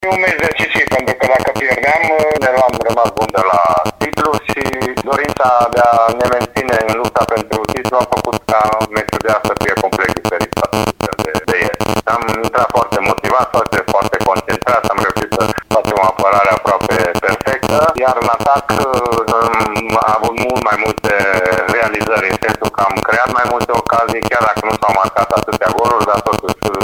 un exercițiu, pentru că dacă pierdeam, ne am rămas bun de la titlu și dorința de a ne menține în lupta pentru titlu a făcut ca meciul de astăzi să fie complet diferit de ieri. Am intrat foarte motivat, foarte concentrat, am reușit să facem o apărare aproape perfectă, iar în atac am avut mult mai multe realizări, în sensul că am creat mai multe ocazii, chiar dacă nu s-au marcat atâtea goluri, dar totuși